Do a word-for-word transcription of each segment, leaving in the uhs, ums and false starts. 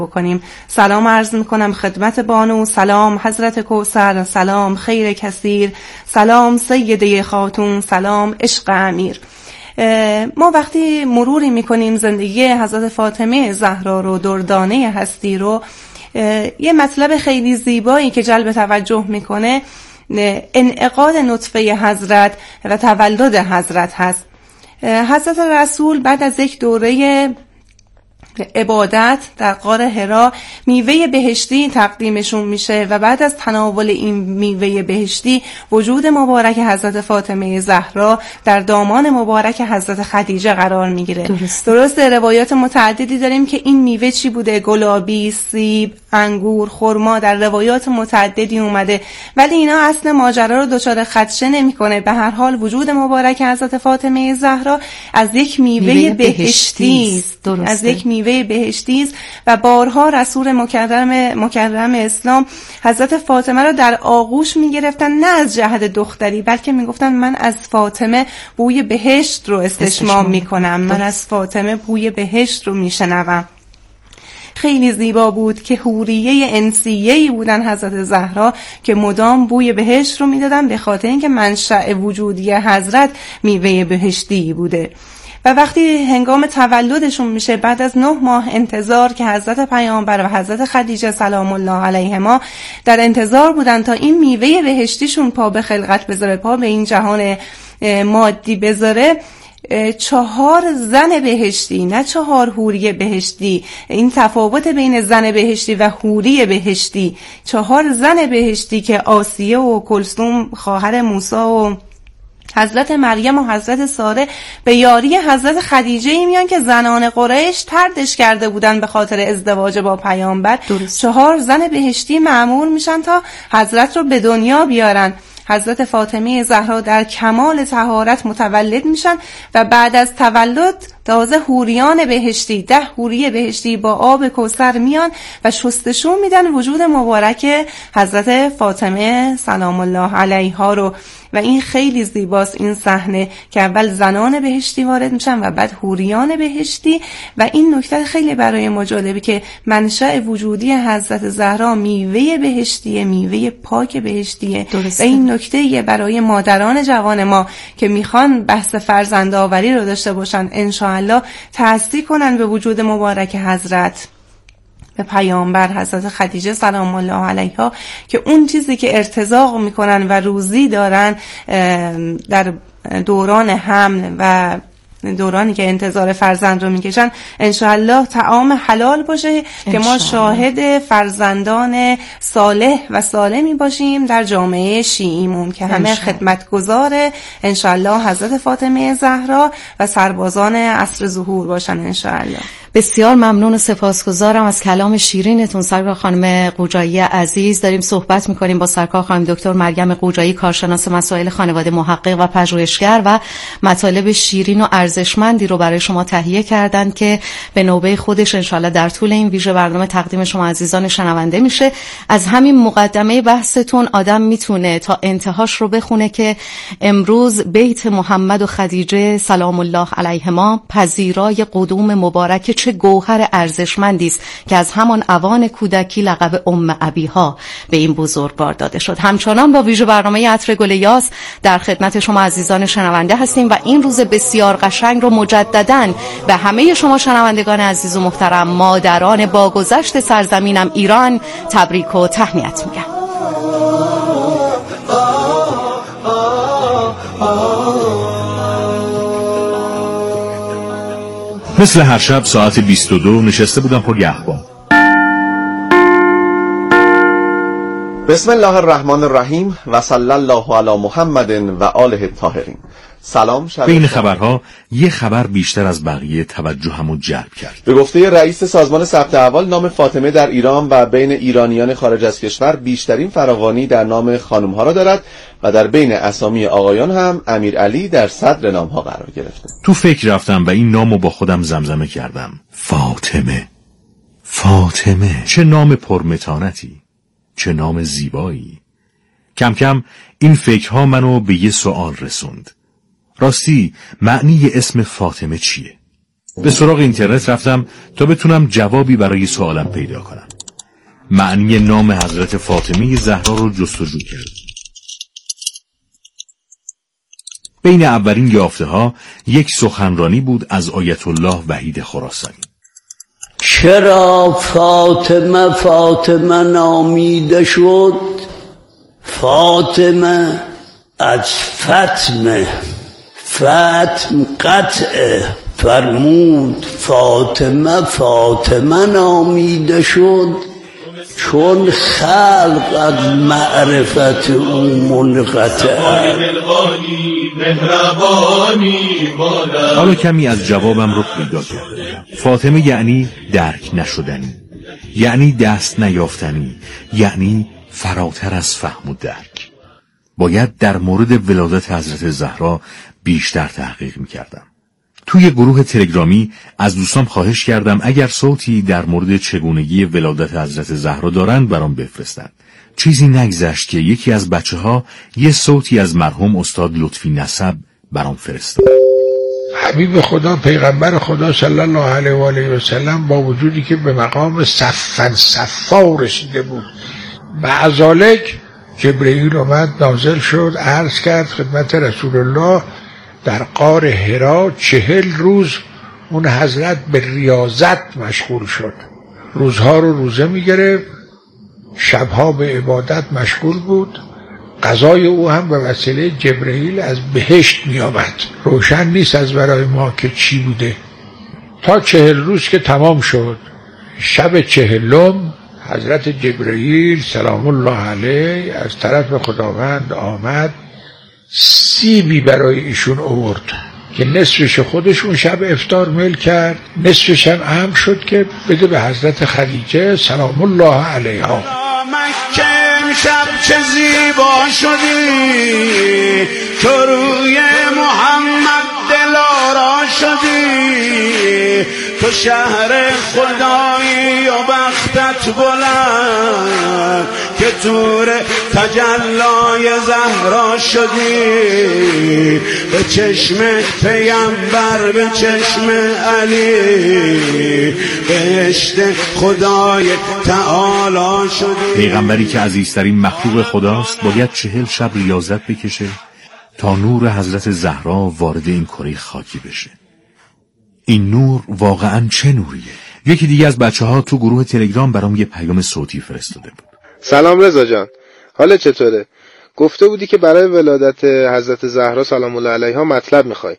بکنیم. سلام عرض میکنم خدمت بانو، سلام حضرت کوثر، سلام خیر کثیر، سلام سیده خاتون، سلام عشق امیر. ما وقتی مروری میکنیم زندگی حضرت فاطمه زهرا رو، دردانه هستی رو، یه مطلب خیلی زیبایی که جلب توجه میکنه انعقاد نطفه حضرت و تولد حضرت هست. حضرت رسول بعد از یک دوره عبادت در غار حرا میوه بهشتی تقدیمشون میشه و بعد از تناول این میوه بهشتی وجود مبارک حضرت فاطمه زهرا در دامان مبارک حضرت خدیجه قرار میگیره. درست. درسته روایات متعددی داریم که این میوه چی بوده، گلابی، سیب، انگور، خرما، در روایات متعددی اومده، ولی اینا اصل ماجرا رو دچار خدشه نمیکنه. به هر حال وجود مبارک حضرت فاطمه زهرا از یک میوه, میوه بهشتی است. از یک میوه بهشتی است و بارها رسول مکرم مکرم اسلام حضرت فاطمه رو در آغوش میگرفتن، نه از جهت دختری بلکه میگفتن من از فاطمه بوی بهشت رو استشمام میکنم، من از فاطمه بوی بهشت رو میشنوم. خیلی زیبا بود که حوریه انسیه‌ای بودن حضرت زهرا که مدام بوی بهشت رو میدادن، به خاطر اینکه منشأ وجودی حضرت میوه بهشتی بوده. و وقتی هنگام تولدشون میشه بعد از نه ماه انتظار که حضرت پیامبر و حضرت خدیجه سلام الله علیهما در انتظار بودن تا این میوه بهشتیشون پا به خلقت بذاره، پا به این جهان مادی بذاره، چهار زن بهشتی، نه چهار حوری بهشتی، این تفاوت بین زن بهشتی و حوری بهشتی، چهار زن بهشتی که آسیه و کلثوم خواهر موسی و حضرت مریم و حضرت ساره به یاری حضرت خدیجه میان که زنان قریش طردش کرده بودن به خاطر ازدواج با پیامبر. درست. چهار زن بهشتی مأمور میشن تا حضرت رو به دنیا بیارن. حضرت فاطمه زهرا در کمال طهارت متولد میشن و بعد از تولد تازه حوریان بهشتی، ده حوری بهشتی با آب کوثر میان و شستشون میدن وجود مبارک حضرت فاطمه سلام الله علیها رو. و این خیلی زیباست این صحنه که اول زنان بهشتی وارد میشن و بعد حوریان بهشتی. و این نکته خیلی برای ما جالبه که منشأ وجودی حضرت زهرا میوه بهشتیه، میوه پاک بهشتیه. درسته. و این نکته برای مادران جوان ما که میخوان بحث فرزندآوری رو داشته باشن، انشاءالله تأسی کنن به وجود مبارک حضرت، به پیامبر حضرت خدیجه سلام الله علیها، که اون چیزی که ارتزاق میکنن و روزی دارن در دوران حمل و دورانی که انتظار فرزند رو میکشن، انشاءالله طعام حلال باشه که ما شاهد فرزندان صالح و سالمی باشیم در جامعه شیعیمون که همه خدمتگزار انشاءالله حضرت فاطمه زهرا و سربازان عصر ظهور باشن انشاءالله. بسیار ممنون و سپاسگزارم از کلام شیرینتون سرکار خانم قوجایی عزیز. داریم صحبت میکنیم با سرکار خانم دکتر مریم قوجایی، کارشناس مسائل خانواده، محقق و پژوهشگر، و مطالب شیرین و ارزشمندی رو برای شما تهیه کردن که به نوبه خودش انشالله در طول این ویژه برنامه تقدیم شما عزیزان شنونده میشه. از همین مقدمه بحثتون آدم میتونه تا انتهاش رو بخونه که امروز بیت محمد و خدیجه سلام الله علیهما پذیرای قدوم مبارک چه گوهر ارزشمندی است که از همان اوان کودکی لقب ام ابیها به این بزرگوار داده شد. همچنان با ویژه برنامه عطر گل یاس در خدمت شما عزیزان شنونده هستیم و این روز بسیار قشنگ رو مجدداً به همه شما شنوندگان عزیز و محترم، مادران با گذشت سرزمینم ایران، تبریک و تهنیت میگم. مثل هر شب ساعت بیست و دو نشسته بودم پر یخبان. بسم الله الرحمن الرحیم و صلی الله علی محمد و آله الطاهرین. سلام. بین خبرها یه خبر بیشتر از بقیه توجهمو جلب کرد. به گفته رئیس سازمان ثبت احوال، نام فاطمه در ایران و بین ایرانیان خارج از کشور بیشترین فراوانی در نام خانم‌ها را دارد و در بین اسامی آقایان هم امیرعلی در صدر نام‌ها قرار گرفته. تو فکر رفتم و این نامو با خودم زمزمه کردم. فاطمه، فاطمه، چه نام پرمتانتی، چه نام زیبایی. کم کم این فکرها منو به یه سوال رسوند. راستی معنی اسم فاطمه چیه؟ به سراغ اینترنت رفتم تا بتونم جوابی برای سوالم پیدا کنم. معنی نام حضرت فاطمه زهرا رو جستجو کردم. بین اولین یافته ها یک سخنرانی بود از آیت الله وحید خراسانی. چرا فاطمه فاطمه نامیده شد؟ فاطمه از فتمه، فتم قطعه، فرمود فاطمه فاطمه نامیده شد چون خلق از معرفت او منقطع. حالا کمی از جوابم رو پیدا کردم. فاطمه یعنی درک نشدنی، یعنی دست نیافتنی، یعنی فراتر از فهم و درک. باید در مورد ولادت حضرت زهرا بیشتر تحقیق می‌کردم. توی گروه تلگرامی از دوستان خواهش کردم اگر صوتی در مورد چگونگی ولادت حضرت زهرا دارند برام بفرستن. چیزی نگذشت که یکی از بچه ها یه صوتی از مرحوم استاد لطفی نسب برام فرستاد. حبیب خدا پیغمبر خدا صلی الله علیه و آله و سلم با وجودی که به مقام صفن صفا رسیده بود، بعضالک جبرئیل اومد نازل شد عرض کرد خدمت رسول الله در غار حرا چهل روز اون حضرت به ریاضت مشغول شد. روزها رو روزه میگرفت، شبها به عبادت مشغول بود. قضای او هم به وسیله جبرئیل از بهشت می آمد. روشن نیست از برای ما که چی بوده. تا چهل روز که تمام شد، شب چهلم حضرت جبرئیل سلام الله علیه از طرف خداوند آمد، سیبی برای ایشون آورد که نصفش خودشون شب افطار میل کرد، نصفش هم امر شد که بده به حضرت خدیجه سلام الله علیها. مکه امشب چه زیبا شدی، تو روی محمد دلارا شدی، تو شهر خدایی و بختت بلند که تور تجلای زهرا شدی، به چشم پیامبر به چشم علی بهشت خدای تعالی شدی. پیغمبری که عزیزترین مخلوق خداست باید چهل شب ریاضت بکشه تا نور حضرت زهرا وارد این کره خاکی بشه. این نور واقعا چه نوریه؟ یکی دیگه از بچه ها تو گروه تلگرام برام یه پیام صوتی فرستاده بود. سلام رضا جان، حالا چطوره؟ گفته بودی که برای ولادت حضرت زهرا سلام الله علیها مطلب میخوای.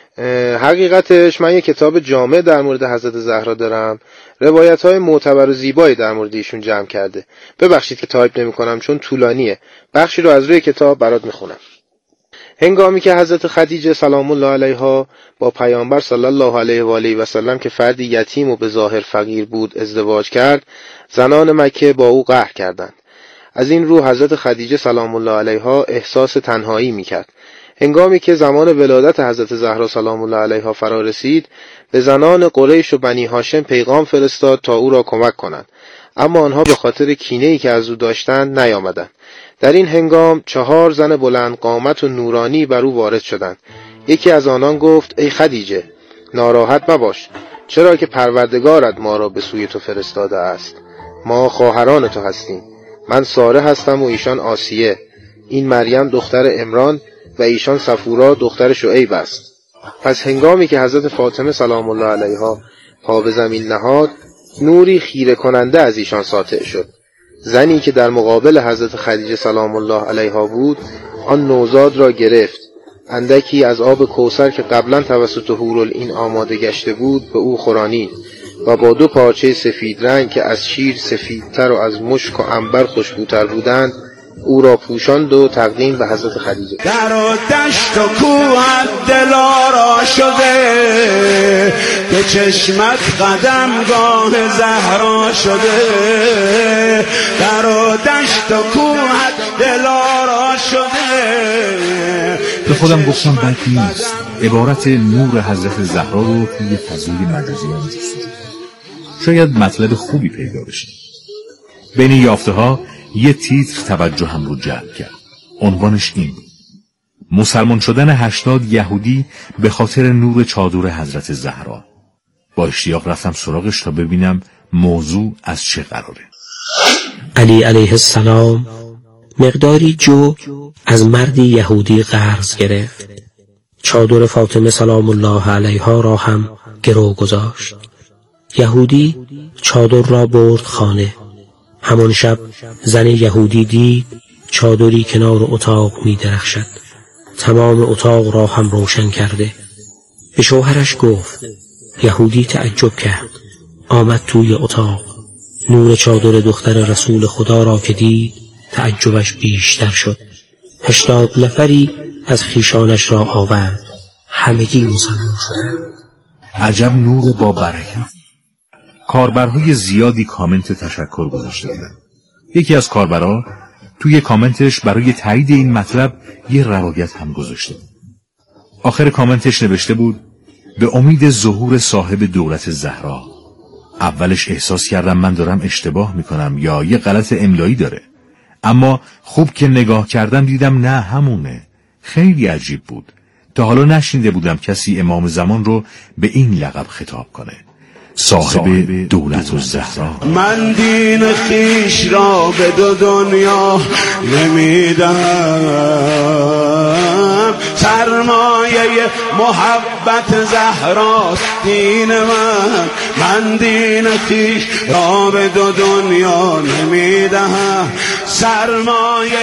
حقیقتش من یه کتاب جامع در مورد حضرت زهرا دارم، روایت های معتبر و زیبایی در مورد ایشون جمع کرده. ببخشید که تایپ نمی کنم چون طولانیه، بخشی رو از روی کتاب برات میخونم. هنگامی که حضرت خدیجه سلام الله علیها با پیامبر صلی الله علیه و آله و سلم که فردی یتیم و به ظاهر فقیر بود ازدواج کرد، زنان مکه با او قهر کردند. از این رو حضرت خدیجه سلام الله علیها احساس تنهایی میکرد. هنگامی که زمان ولادت حضرت زهرا سلام الله علیها فرا رسید، به زنان قریش و بنی هاشم پیغام فرستاد تا او را کمک کنند، اما آنها به خاطر کینه‌ای که از او داشتند نیامدند. در این هنگام چهار زن بلند قامت و نورانی بر او وارد شدند. یکی از آنان گفت ای خدیجه ناراحت مباش، چرا که پروردگارت ما را به سوی تو فرستاده است. ما خواهران تو هستیم، من ساره هستم و ایشان آسیه، این مریم دختر عمران و ایشان صفورا دختر شعیب است. پس هنگامی که حضرت فاطمه سلام الله علیها پا به زمین نهاد، نوری خیره کننده از ایشان ساطع شد. زنی که در مقابل حضرت خدیجه سلام الله علیها بود، آن نوزاد را گرفت، اندکی از آب کوثر که قبلا توسط حورالعین آماده گشته بود به او خورانید و با دو پارچه سفید رنگ که از شیر سفیدتر و از مشک و عنبر خوشبوتر بودند او را پوشاند و تقدیم به حضرت خدیجه. در و دشت و کوه دلارا شده، به چشمت قدمگاه زهرا شده، در و دشت و کوه دلارا شده. به خودم گفتم بلکه نیست، عبارت نور حضرت زهرا رو توی فضای مجازی هم جستجو، شاید مطلب خوبی پیدا بشه. بین یافته ها یه تیتر توجه هم رو جلب کرد. عنوانش این بود: مسلمان شدن هشتاد یهودی به خاطر نور چادر حضرت زهرا. با اشتیاق رفتم سراغش تا ببینم موضوع از چه قراره. علی علیه السلام مقداری جو از مردی یهودی قرض گرفت. چادر فاطمه سلام الله علیها را هم گرو گذاشت. یهودی چادر را برد خانه. همان شب زن یهودی دید چادری کنار اتاق می درخشد. تمام اتاق را هم روشن کرده. به شوهرش گفت. یهودی تعجب کرد. آمد توی اتاق. نور چادر دختر رسول خدا را که دید تعجبش بیشتر شد. هشتاد نفری از خیشانش را آورد. همگی مسلمان شدند. عجب نور با برکت. کاربرهای زیادی کامنت تشکر گذاشته بودند. یکی از کاربرها توی کامنتش برای تایید این مطلب یه روایت هم گذاشته. آخر کامنتش نوشته بود به امید ظهور صاحب دولت زهرا. اولش احساس کردم من دارم اشتباه میکنم یا یه غلط املایی داره، اما خوب که نگاه کردم دیدم نه همونه. خیلی عجیب بود. تا حالا نشنیده بودم کسی امام زمان رو به این لقب خطاب کنه، صاحب دولت الزهرا. من دین خیش را به دو دنیا نمیدم، سرمایه محبت زهراست دین من. من دین خیش را به دو دنیا نمیدم، سرمایه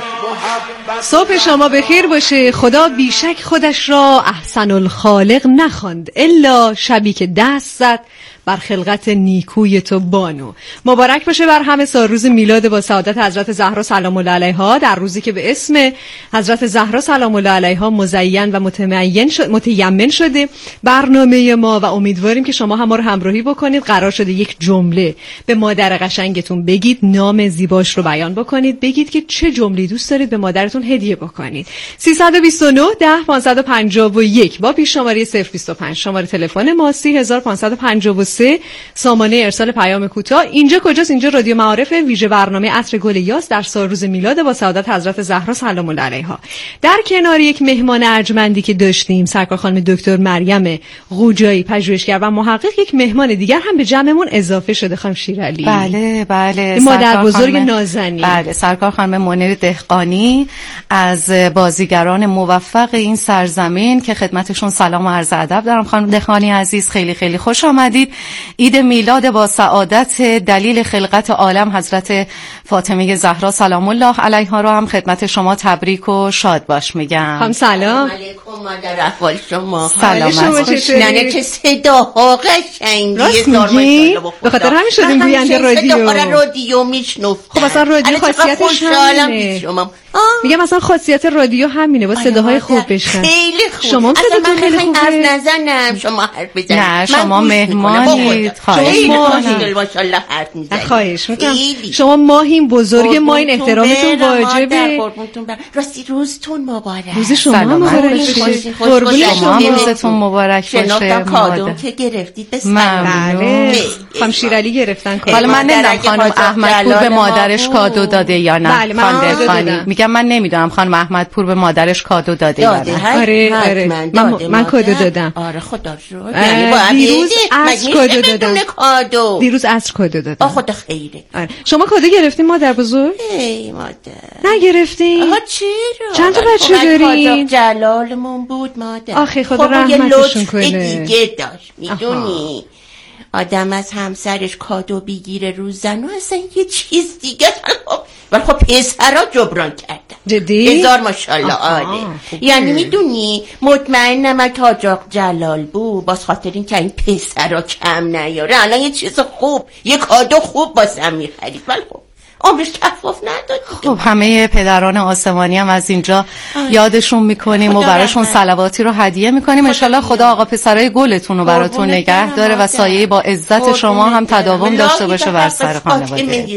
محبت. صبح شما بخیر باشه. خدا بیشک خودش را احسن الخالق نخواند الا شبی که دست زد بر خلقت نیکوی تو بانو. مبارک باشه بر همه سال روز میلاد با سعادت حضرت زهرا سلام الله علیها، در روزی که به اسم حضرت زهرا سلام الله علیها مزین و متمین شد متیمن شده برنامه ما و امیدواریم که شما هم ما رو همراهی بکنید. قرار شده یک جمله به مادر قشنگتون بگید، نام زیباش رو بیان بکنید، بگید که چه جمله‌ای دوست دارید به مادرتون هدیه بکنید. سیصد و بیست و نه ده پانصد و پنجاه و یک با پیش شماره صفر بیست و پنج شماره تلفن ما سی هزار و پانصد و پنجاه و سه سامانه ارسال پیام کوتاه. اینجا کجاست؟ اینجا رادیو معارف، ویژه برنامه عصر گل یاس در سال روز میلاد با سعادت حضرت زهرا سلام الله علیها. در کنار یک مهمان ارجمندی که داشتیم سرکار خانم دکتر مریم قوجایی پژوهشگر و محقق، یک مهمان دیگر هم به جمعمون اضافه شده، خانم شیرعلی. بله بله، مادر بزرگ نازنین. بله، سرکار خانم منیر دهقانی از بازیگران موفق این سرزمین که خدمتشون سلام و عرض ادب دارم. خانم دهقانی عزیز خیلی خیلی خوش آمدید. عید میلاد با سعادت دلیل خلقت عالم حضرت فاطمه زهرا سلام الله علیها را هم خدمت شما تبریک و شاد باش میگم. هم سلام علیکم مادر، احوال شما؟ سلام. نه چه صداها قشنگه. راست میگی؟ به خاطر همین شدیم گوینده رادیو. صداها رادیو میشنوم. خب اصلا رادیو خاصیتش همینه. میگم مثلا خاصیت رادیو همینه، با صداهای خوب بشن. خیلی خوب. شما صداتون خیلی خوبه. حرف نزنم، شما حرف بزنید. نه شما مهمانید. خواهش می‌کنم. ماشاءالله حرف میزنید. خواهش می‌کنم. شما ماهیم بزرگ، ما این احترامتون واجبه. راستی روزتون مبارک. روز شما مبارک باشه. قربون شما روزتون مبارک باشه. شناختم کادو که گرفتید به بله. خانم شیرعلی گرفتن کادو. حالا من نمیدونم خانم احمدپور به مادرش کادو داده یا نه. خانم میگم من نمیدونم خانم احمدپور به مادرش کادو داده یا نه. آره آره من من کادو دادم. آره خدا رو. یعنی با دیروز عصر کادو دادم. کادو. دیروز عصر کادو دادم. آ خدا خیره. آره. شما کادو گرفتین مادر بزرگ؟ ای مادر. نگرفتین؟ آها چرا؟ چند تا بچه دارین؟ جلالمون بود مادر. آخه خدا رحمتشون کنه. دیگه داشت میدونی. آدم از همسرش کادو بگیره رو زن و اصلا یه چیز دیگه. ولی خب پسرها جبران کردن. جدی؟ هزار ماشاءالله. آره یعنی میدونی مطمئنم اگه آجاق جلال بود باز خاطر این که این پسرها کم نیاره الان یه چیز خوب یه کادو خوب باسم میخرید. ولی خب عمرش کفاف نداد. خب همه پدران آسمانی هم از اینجا آه. یادشون میکنیم و براشون صلواتی رو هدیه میکنیم. انشالله خدا آقا پسرای گلتون رو براتون نگه داره و سایه با عزت شما هم تداوم داشته باشه بر سر خانواده.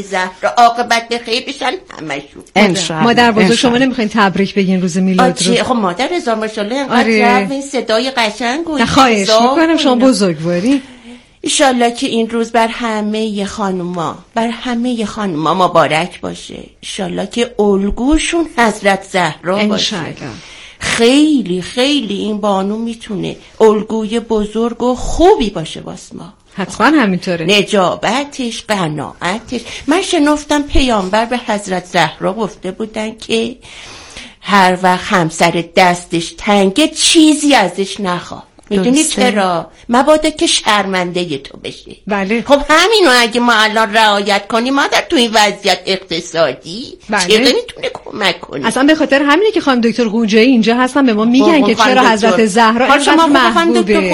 عاقبت به خیر بشن همشون انشالله. مادر بزرگ شما نمیخواین تبریک بگین روز میلاد رو؟ خب مادر هزار ماشاءالله انقدر این صدای قشنگ و خواهش میکنم شما بزرگواری. ایشالله که این روز بر همه خانوما بر همه خانوما مبارک باشه. ایشالله که الگوشون حضرت زهرا باشه. خیلی خیلی این بانو میتونه الگوی بزرگ و خوبی باشه واسه ما. حتما همینطوره. نجابتش، قناعتش. من شنفتم پیامبر به حضرت زهرا گفته بودن که هر وقت همسر دستش تنگه چیزی ازش نخواه. میدونی چرا؟ مبادا که شرمنده تو بشه. بله. خب همینو اگه ما الان رعایت کنیم مادر تو این وضعیت اقتصادی بله. چقدر میتونه کمک کنه. اصلا به خاطر همینه که خانم دکتر قوجایی اینجا هستن به ما میگن که چرا حضرت زهرا اینقدر محبوبه.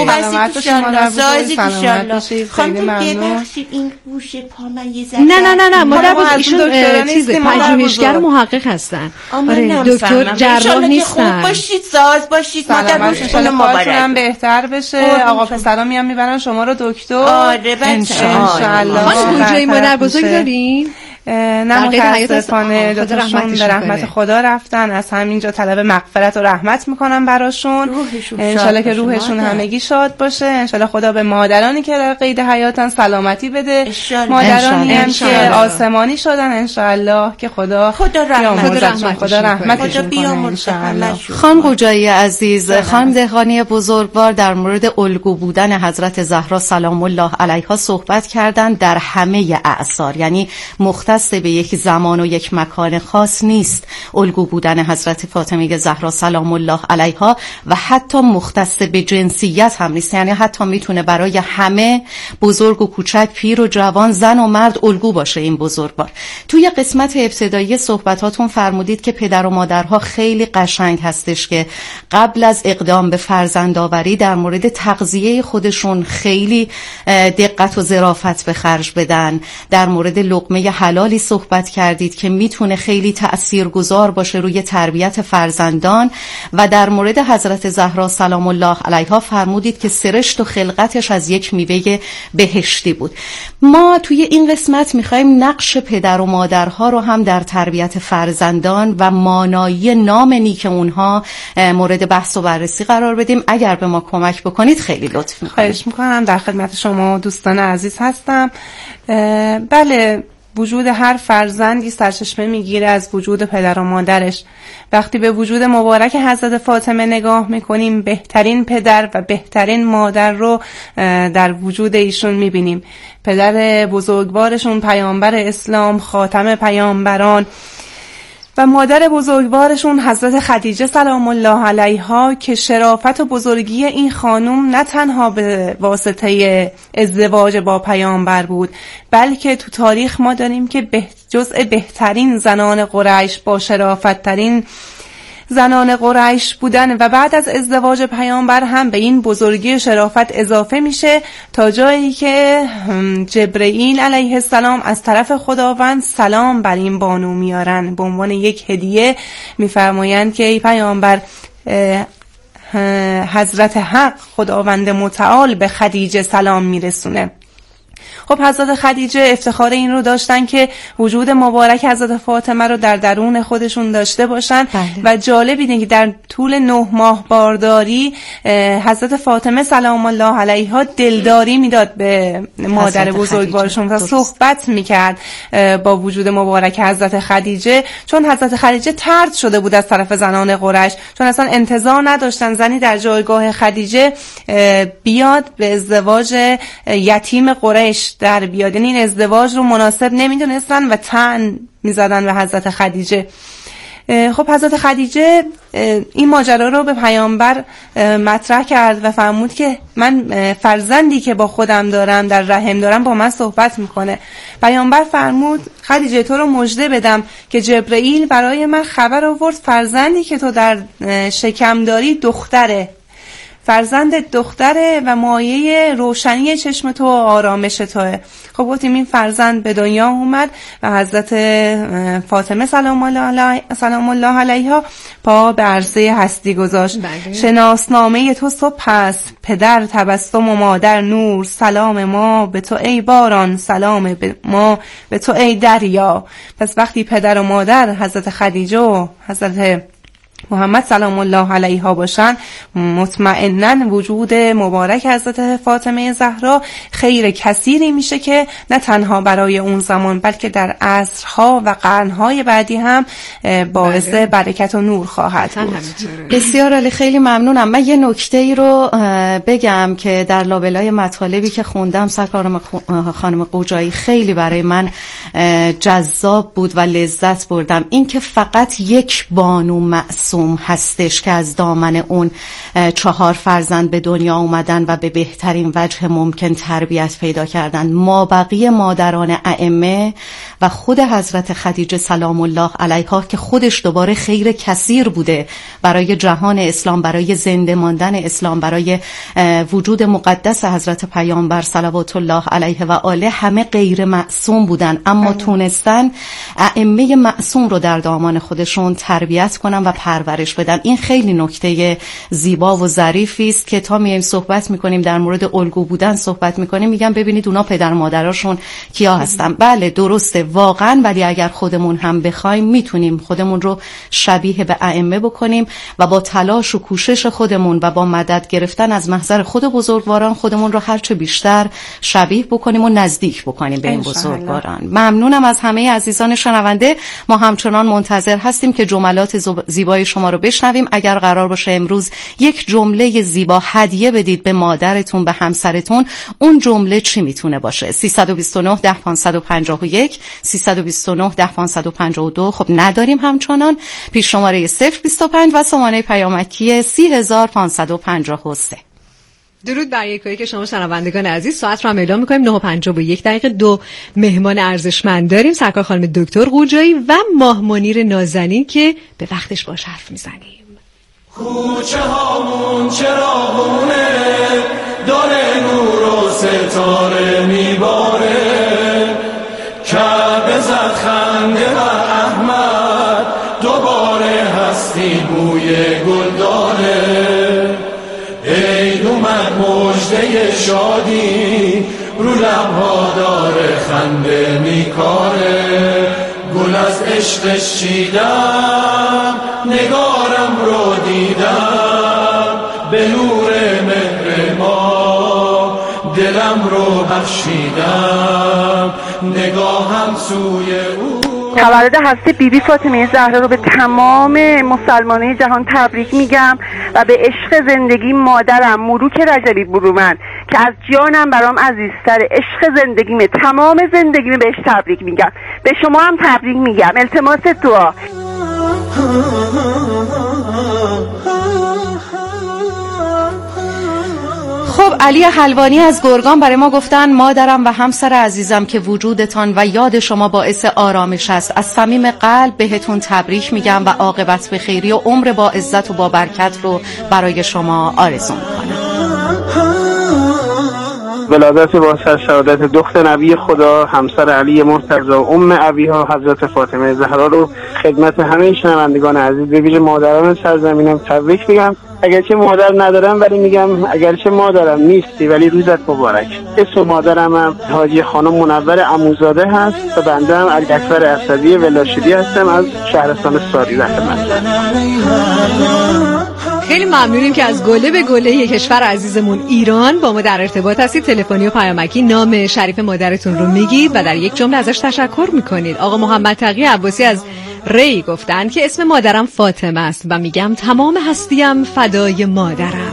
خانم ببخشید این گوشه پا من یه ذره نه نه نه نه مادر بود ایشون چیز پژوهشگر محقق هستن. آره دکتر جراح نیستن. خوب باشید ساز باشید مادر روشتون مبارک بهتر بشه. آقا پسرا میان میبرن شما رو دکتر. آره بچه انشالله. خانم گوجایی مادر بزرگ دارین؟ نه متاسفانه دوتاشون به رحمت خدا رفتن. از همینجا طلب مغفرت و رحمت میکنم براشون. انشالله که روحشون همگی شاد باشه. انشالله خدا به مادرانی که در قید حیاتن سلامتی بده. مادرانی هم که آسمانی شدن انشالله که خدا خدا رحمت خدا رحمتشون کنه. خانم قوجایی عزیز، خانم دهقانی بزرگوار در مورد الگو بودن حضرت زهرا سلام الله علیها صحبت کردن در همه اعصار، یعنی مختص به یک زمان و یک مکان خاص نیست الگو بودن حضرت فاطمه زهرا سلام الله علیها و حتی مختص به جنسیت هم نیست، یعنی حتی میتونه برای همه بزرگ و کوچک، پیر و جوان، زن و مرد الگو باشه این بزرگوار. توی قسمت ابتدایی صحبتاتون فرمودید که پدر و مادرها خیلی قشنگ هستش که قبل از اقدام به فرزندآوری در مورد تغذیه خودشون خیلی دقت و ظرافت به خرج بدن. در مورد لقمه حلال صحبت کردید که میتونه خیلی تأثیرگذار باشه روی تربیت فرزندان و در مورد حضرت زهرا سلام الله علیها فرمودید که سرشت و خلقتش از یک میوه بهشتی بود. ما توی این قسمت میخوایم نقش پدر و مادرها رو هم در تربیت فرزندان و مانایی نام نیک اونها مورد بحث و بررسی قرار بدیم. اگر به ما کمک بکنید خیلی لطف میکنم. خواهش میکنم. در خدمت شما دوستان عزیز هستم. بله، وجود هر فرزندی سرچشمه میگیره از وجود پدر و مادرش. وقتی به وجود مبارک حضرت فاطمه نگاه میکنیم بهترین پدر و بهترین مادر رو در وجود ایشون میبینیم. پدر بزرگوارشون پیامبر اسلام، خاتم پیامبران، و مادر بزرگوارشون حضرت خدیجه سلام الله علیها که شرافت و بزرگی این خانم نه تنها به واسطه ازدواج با پیامبر بود، بلکه تو تاریخ ما داریم که به جزء بهترین زنان قریش، با شرافت ترین زنان قریش بودن و بعد از ازدواج پیامبر هم به این بزرگی و شرافت اضافه میشه تا جایی که جبرئیل علیه السلام از طرف خداوند سلام بر این بانو میارن. به عنوان یک هدیه میفرمایند که ای پیامبر، حضرت حق خداوند متعال به خدیجه سلام میرسونه. خب حضرت خدیجه افتخار این رو داشتن که وجود مبارک حضرت فاطمه رو در درون خودشون داشته باشن. بله. و جالب اینه که در طول نه ماه بارداری حضرت فاطمه سلام الله علیها دلداری میداد به مادر بزرگوارشون و صحبت میکرد با وجود مبارک حضرت خدیجه، چون حضرت خدیجه طرد شده بود از طرف زنان قریش، چون اصلا انتظار نداشتن زنی در جایگاه خدیجه بیاد به ازدواج یتیم قریش در بیاد. این ازدواج رو مناسب نمیدونستن و طعن میزدن به حضرت خدیجه. خب حضرت خدیجه این ماجرا رو به پیامبر مطرح کرد و فرمود که من فرزندی که با خودم دارم، در رحم دارم، با من صحبت میکنه. پیامبر فرمود خدیجه تو رو مژده بدم که جبرئیل برای من خبر آورد فرزندی که تو در شکم داری دختره، فرزند دختره و مایه روشنی چشم تو و آرامش توه. خب گفتیم این فرزند به دنیا اومد و حضرت فاطمه سلام الله سلام الله علیها پا به عرصه هستی گذاشت. شناسنامه تو صبح است، پدر تبسم و مادر نور، سلام ما به تو ای باران، سلام به ما به تو ای دریا. پس وقتی پدر و مادر حضرت خدیجه و حضرت محمد سلام الله علیها باشن، مطمئناً وجود مبارک حضرت فاطمه زهرا خیر کثیری میشه که نه تنها برای اون زمان بلکه در عصرها و قرنهای بعدی هم باعث بله. برکت و نور خواهد بود. بسیار عالی، خیلی ممنونم. من یه نکته ای رو بگم که در لابلای مطالبی که خوندم سرکار خانم قوجایی خیلی برای من جذاب بود و لذت بردم. این که فقط یک بانو معصوم هستش که از دامن اون چهار فرزند به دنیا اومدن و به بهترین وجه ممکن تربیت پیدا کردن. ما بقیه مادران ائمه و خود حضرت خدیجه سلام الله علیها که خودش دوباره خیر کثیر بوده برای جهان اسلام، برای زنده ماندن اسلام، برای وجود مقدس حضرت پیامبر صلوات الله علیه و آله، همه غیر معصوم بودن اما تونستن ائمه معصوم رو در دامان خودشون تربیت کنن و پرورش بدن. این خیلی نکته زیبا و ظریفی است که تا میایم صحبت میکنیم در مورد الگو بودن صحبت میکنیم، میگم ببینید اونا پدر مادراشون کیا هستن. بله درسته واقعا، ولی اگر خودمون هم بخوایم میتونیم خودمون رو شبیه به ائمه بکنیم و با تلاش و کوشش خودمون و با مدد گرفتن از محضر خود بزرگواران خودمون رو هرچه بیشتر شبیه بکنیم و نزدیک بکنیم به این بزرگواران. ممنونم از همه عزیزان شنونده. ما همچنان منتظر هستیم که جملات زیبای شما رو بشنویم. اگر قرار باشه امروز یک جمله زیبا هدیه بدید به مادرتون، به همسرتون، اون جمله چی میتونه باشه؟ سیصد و بیست و نه ده پانصد و پنجاه و یک سیصد و بیست و نه ده پانصد و پنجاه و دو. خب نداریم همچنان. پیش شماره صفر بیست و پنج و سامانه پیامکی سی هزار پانصد و پنجاه و سه. درود بر یکایی که شما شنوندگان عزیز. ساعت رو هم اعلام می‌کنیم نه و پنجاه و یک دقیقه. دو مهمان ارزشمند داریم، سرکار خانم دکتر قوجایی و ماه منیر نازنین که به وقتش باش حرف میزنیم. کوچه هامون چراغونه داره نور و ستاره میباره، کعبه زد خنده و احمد دوباره هستی بوی گل داره، عید اومد مژده شادی رو لبها داره خنده میکاره، گل از عشقش چیدم نگارم رو دیدم، به نور مهر ما دلم رو بخشیدم، نگاهم سوی او. تولد هستی بیبی فاطمه زهرا رو به تمام مسلمانان جهان تبریک میگم و به عشق زندگی مادرم ملوک رجبی برومند که از جانم برام عزیزتره، عشق زندگیمه، تمام زندگیمه بهش تبریک میگم. به شما هم تبریک میگم. التماس دعا. خب علی حلوانی از گرگان برای ما گفتن مادرم و همسر عزیزم که وجودتان و یاد شما باعث آرامش است، از صمیم قلب بهتون تبریک میگم و عاقبت به خیری و عمر با عزت و با برکت رو برای شما آرزو میکنم. ولادت با سرشهادت دختر نبی خدا همسر علی مرتضی ام ابیها حضرت فاطمه زهرا رو خدمت همه شنوندگان عزیز به ویژه مادران سرزمینم تبریک میگم. اگرچه مادر ندارم ولی میگم اگرچه مادرم نیستی ولی روزت مبارک. اسم مادرم هم حاجی خانم منور عموزاده هست و بنده هم علی اکبر اسدی ولاشدی هستم از شهرستان ساری در خدمتتون. خیلی ممنونیم که از گله به گله کشور عزیزمون ایران با ما در ارتباط هستید. تلفنی و پیامکی نام شریف مادرتون رو میگید و در یک جمله ازش تشکر میکنید. آقا محمد تقی عباسی از ری گفتن که اسم مادرم فاطمه است و میگم تمام هستیم فدای مادرم.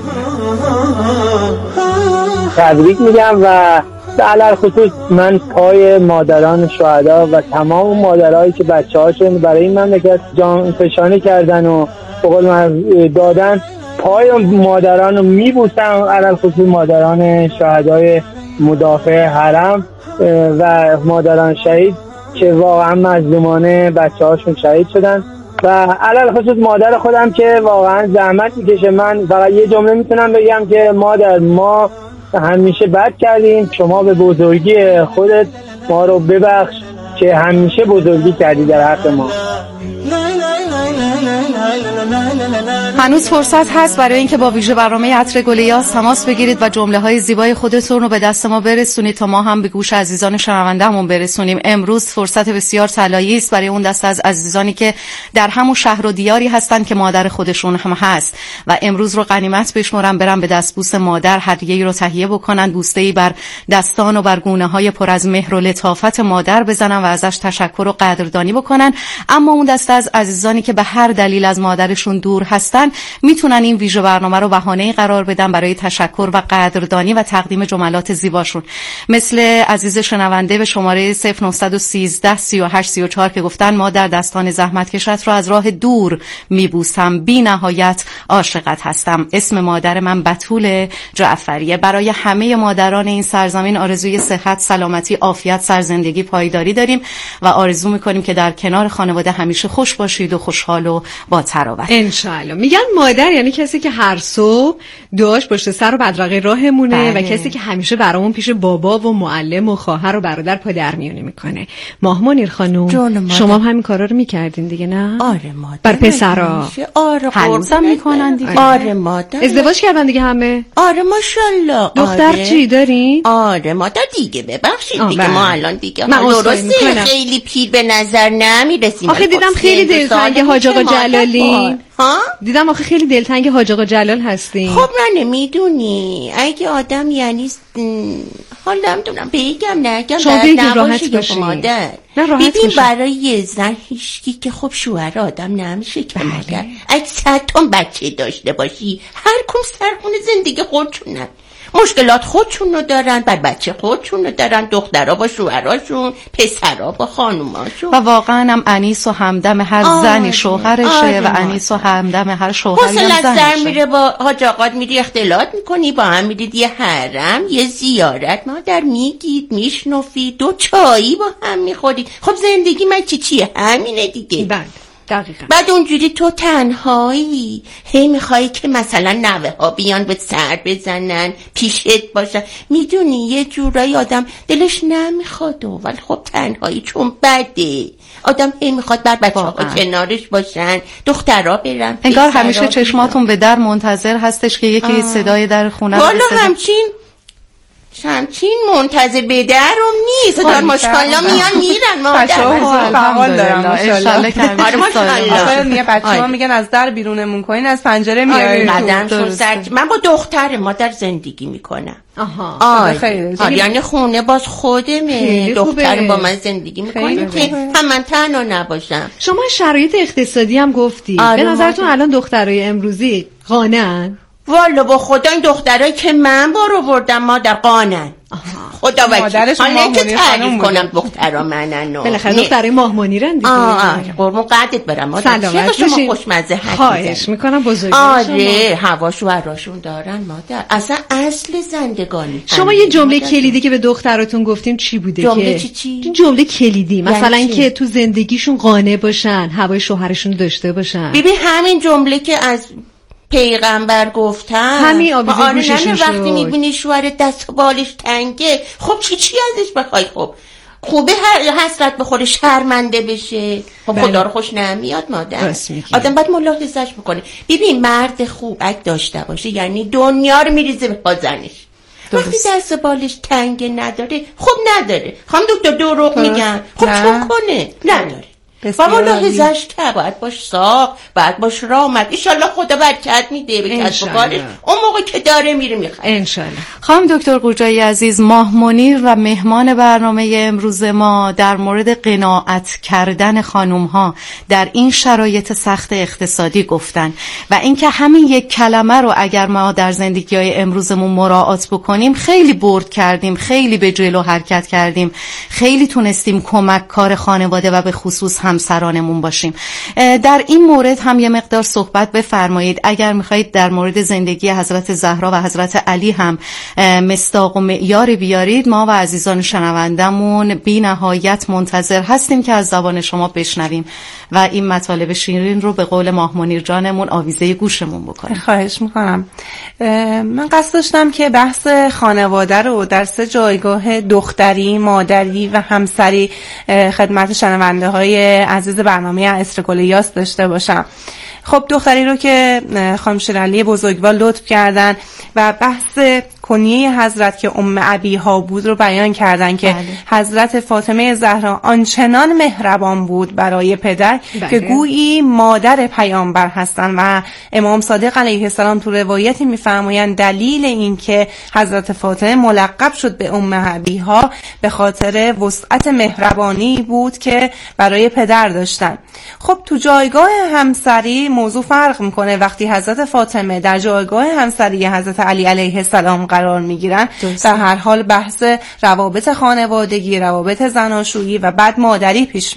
تبریک میگم و علل خصوص من پای مادران شهدا و تمام مادرهایی که بچه هاشون برای این مملکت جان فشانی کردن و بقول من دادن، پای مادران رو میبوسم، علل خصوص مادران شهدای مدافع حرم و مادران شهید که واقعا مظلومانه بچه هاشون شهید شدن و علل خصوص مادر خودم که واقعا زحمت میکشه. من فقط یه جمله میتونم بگم که مادر ما همیشه بد کردیم، شما به بزرگی خودت ما رو ببخش که همیشه بزرگی کردی در حق ما. هنوز فرصت هست برای اینکه با ویژه برنامه عطر گل یاس تماس بگیرید و جمله های زیبای خودتون رو به دست ما برسونید تا ما هم به گوش عزیزان شنونده‌مون برسونیم. امروز فرصت بسیار طلایی است برای اون دسته از عزیزانی که در همون شهر و دیاری هستن که مادر خودشون هم هست و امروز رو غنیمت بشمرن، برن به دستبوس مادر هدیه‌ای رو تهیه بکنن، بوسته‌ای بر دستان و بر گونه‌های پر از مهر و لطافت مادر بزنن و ازش تشکر و قدردانی بکنن. اما اون دسته از عزیزانی که به هر دلیل از مادرشون دور هستن میتونن این ویژه برنامه رو بهانه‌ای قرار بدن برای تشکر و قدردانی و تقدیم جملات زیباشون. مثل عزیز شنونده به شماره صفر نه یک سه سه هشت سه چهار که گفتن مادر دستان زحمتکشت رو از راه دور میبوسم، بی نهایت عاشقت هستم. اسم مادر من بتول جعفریه. برای همه مادران این سرزمین آرزوی صحت، سلامتی، عافیت، سرزندگی، پایداری داریم و آرزو میکنیم که در کنار خانواده همیشه خوش باشید و خوشحال و با تراوت. انشالله. میگن مادر یعنی کسی که هر صبح دعاش پشت سر و بدرقه راهمونه و کسی که همیشه برامون پیش بابا و معلم و خواهر و برادر پادرمیونی میکنه. ماه منیر خانم شما هم همین کارا رو میکردین دیگه نه؟ آره مادر. بر پسرا آره هنوزم میکنن دیگه. آره مادر. ازدواج کردن دیگه همه؟ آره ماشاءالله. دختر آره. چی دارین؟ آره مادر دیگه ببخشید دیگه ما الان دیگه درسته خیلی پیر به نظر نمیرسیم. آخه دیدم خیلی دلتنگ حاج آقا جلالی. ها؟ دیدم آخه خیلی دلتنگ حاج آقا جلال هستین. خب نه نمیدونی اگه آدم یعنی حالا نمیدونم بگم نگم در راحت باشی مادر. ببین برای یه زن هیچکی که خب شوهر آدم نمیشه که مادر. اگه صد تا بچه داشته باشی هر کم سرخونه زندگی خودشونن، مشکلات خودشون رو دارن، بر بچه خودشون رو دارن، دخترها با شوهراشون، پسرها با خانوماشون. و واقعا هم انیس و همدم هر آره زنی شوهرشه آره و انیس و همدم هر شوهری هم زنشه. سر میره با حاج آقات میری اختلاط میکنی، با هم میرید یه حرم، یه زیارت، مادر میگید میشنفید، دو چایی با هم میخورید. خب زندگی من چی چیه؟ همینه دیگه. بله دقیقا. بعد اونجوری تو تنهایی هی میخوایی که مثلا نوه ها بیان به سر بزنن پیشت باشن. میدونی یه جورایی آدم دلش نمیخواد ولی خب تنهایی چون بده آدم هی میخواد بر بچه ها کنارش باشن، دخترها برن. انگار همیشه چشماتون به در منتظر هستش که یکی آه. صدای در خونه والا همچین همچین منتظر به درم نیست. دار ماشاءالله میان میرن مادر. فعال دارم ماشاءالله. آره ماشاءالله. میگه بچه‌ها میگن از در بیرونمون کنین از پنجره میایین. بعدم سر من با دختر مادر زندگی میکنم. آها. آره یعنی خونه باز خودمه، دختر با من زندگی میکنه که هم من تنها نباشم. شما شرایط اقتصادی هم گفتی. به نظرتون الان دخترای امروزی قانعن؟ والا با خدا این دخترایی که من بارو بردم مادر قانن. خدا وکیل حالا که تعریف کنم دخترا منن و بالاخره دخترای ماه منیرن دیگه. آه قربون قدرت برم مادر. سلامت شما خوشمزه حرف خواهش میکنم بزرگی آره هواشو براشون دارن مادر. اصلا اصل زندگانی. شما یه جمله کلیدی که به دختراتون گفتیم چی بوده؟ جمله چی چی؟ جمله کلیدی مثلا اینکه تو زندگیشون قانع باشن، هوای شوهرشون داشته باشن. ببین همین جمله که از پیغمبر گفتن همین آبیزه گوششون شد. وقتی میبینی شوهر دست و بالش تنگه خب چی چی ازش بخوای؟ خب خوبه حسرت بخوره شرمنده بشه. خب بله. خدا رو خوش نمیاد مادر. آدم باید ملاحظه‌اش بکنه. ببین مرد خوب اگه داشته باشه یعنی دنیا رو میریزه به پا زنش. وقتی دست و بالش تنگه نداره خب نداره. خانم دکتر دروغ میگن خب چون کنه نداره. و ملاحظه‌اش که باید باش ساق باید باش رامد. ایشالله خدا برکت میده به کسب و کارش اون موقع که داره میره میخواد انشالله. خانم دکتر قوجایی عزیز، ماه منیر و مهمان برنامه امروز ما در مورد قناعت کردن خانوم ها در این شرایط سخت اقتصادی گفتن و اینکه همین یک کلمه رو اگر ما در زندگی‌های امروزمون مراعات بکنیم خیلی برد کردیم، خیلی به جلو حرکت کردیم، خیلی تونستیم کمک کار خانواده و به خصوص همسرانمون باشیم. در این مورد هم یه مقدار صحبت بفرمایید اگر میخواهید در مورد زندگی حضرت زهرا و حضرت علی هم مصداق و معیار بیارید. ما و عزیزان شنوندمون بی نهایت منتظر هستیم که از زبان شما بشنویم و این مطالب شیرین رو به قول ماه منیر جانمون آویزه گوشمون بکنیم. خواهش میکنم. من قصد داشتم که بحث خانواده رو در سه جایگاه دختری، مادری و همسری خدمت شنونده های عزیز برنامه استرکولیاس داشته باشم. خب دختری رو که خانم شیرعلی بزرگوار لطف کردن و بحث کنیه حضرت که ام ابیها بود رو بیان کردن که بله. حضرت فاطمه زهرا آنچنان مهربان بود برای پدر بله. که گویی مادر پیامبر هستن و امام صادق علیه السلام تو روایتی میفرمایند دلیل این که حضرت فاطمه ملقب شد به ام ابیها به خاطر وسعت مهربانی بود که برای پدر داشتن. خب تو جایگاه همسری موضوع فرق میکنه. وقتی حضرت فاطمه در جایگاه همسری حضرت علی علیه السلام قرار میگیرن در هر حال بحث روابط خانوادگی، روابط زناشویی و بعد مادری پیش